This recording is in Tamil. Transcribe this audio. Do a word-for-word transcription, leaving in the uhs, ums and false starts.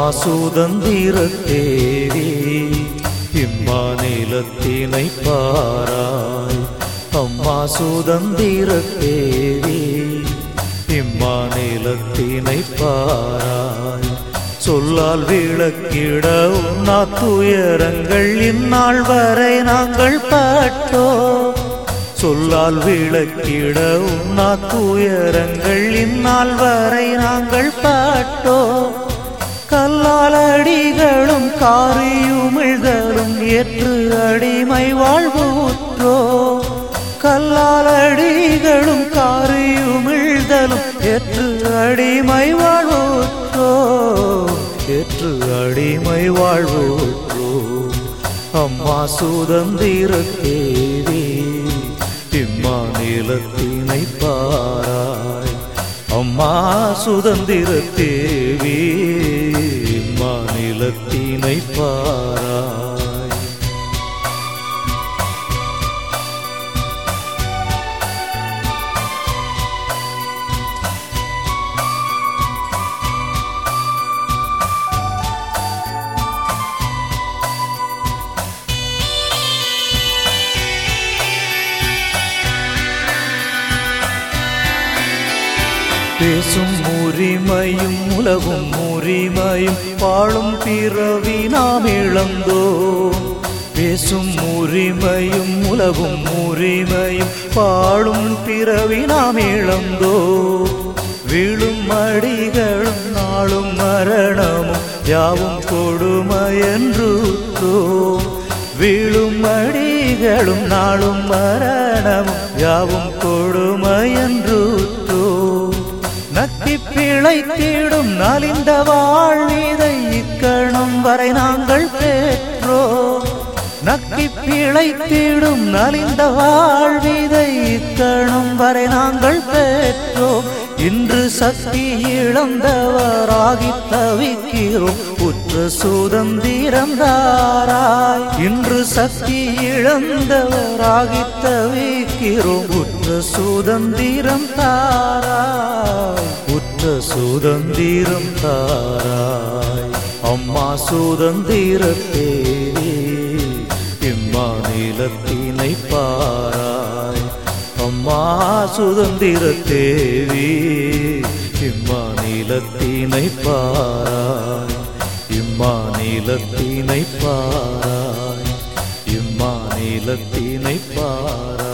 சுதந்திர தேவி இம்மாநிலத்தினை பாராய். அம்மா சுதந்திர தேவி இம்மாநிலத்தினை பாராய். சொல்லால் விளக்கிட உண்ணா துயரங்கள் இந்நாள் வரை நாங்கள் பட்டோ. சொல்லால் விளக்கிட உண்ணா துயரங்கள் இந்நாள் வரை நாங்கள் பட்டோ. கல்லால் அடிகளும் காரியுமிழ்தலும் ஏற்று அடிமை வாழ்வுற்றோ. கல்லால் அடிகளும் காரியுமிழ்தலும் ஏற்று அடிமை வாழ்வுற்றோ. ஏற்று அடிமை வாழ்வுற்றோ. அம்மா சுதந்திர தேவி இம்மாநிலத்தினை பாராய். அம்மா சுதந்திர தேவி இம்மாநிலத்தினை பாராய். பேசும் உரிமையும் உலகும் உரிமையும் வாழும் பிறவி நாம் இழந்தோம். பேசும் உரிமையும் உலகும் உரிமையும் வாழும் பிறவி நாம் இழந்தோம். வீழும் அடிகளும் நாளும் மரணமும் யாவும் கொடுமையென்றோ. வீழும் அடிகளும் நாளும் மரணமும் யாவும் கொடுமையென்றோ. நக்கி பிழைத்திடும் நலிந்த வாழ்விதை இக்கணம் வரை நாங்கள் பெற்றோ. நக்கி பிழைத்திடும் நலிந்த வாழ்விதை இக்கணம் வரை நாங்கள் பெற்றோ. இன்று சக்தி இழந்தவராகி தவிக்கிறோம் உற்ற சுதந்திரம் தாராய். இன்று சக்தி இழந்தவராகி தவிக்கிறோம் உற்ற சுதந்திரம் தாராய். உற்ற சுதந்திரம் தாராய். அம்மா சுதந்திர தேவி இம்மாநிலத்தினை பாராய். அம்மா சுதந்திர தேவி இம்மாநிலத்தினை பாராய். இம்மாநிலத்தினை பாராய். இம்மாநிலத்தினை பாராய்.